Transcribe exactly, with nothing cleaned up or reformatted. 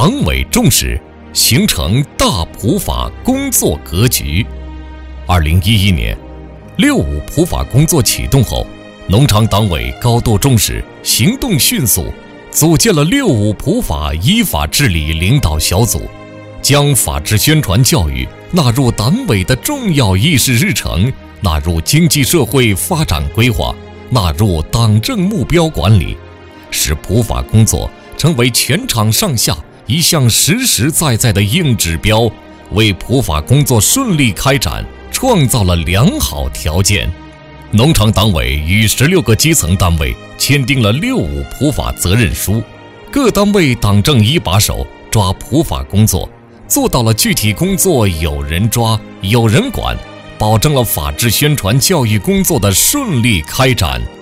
党委重视，形成大普法工作格局。二零一一年，六五普法工作启动后，农场党委高度重视，行动迅速，组建了六五普法依法治理领导小组，将法治宣传教育纳入党委的重要议事日程，纳入经济社会发展规划，纳入党政目标管理，使普法工作成为全场上下一项实实在在的硬指标，为普法工作顺利开展创造了良好条件。农场党委与十六个基层单位签订了六五普法责任书，各单位党政一把手抓普法工作，做到了具体工作有人抓有人管，保证了法治宣传教育工作的顺利开展。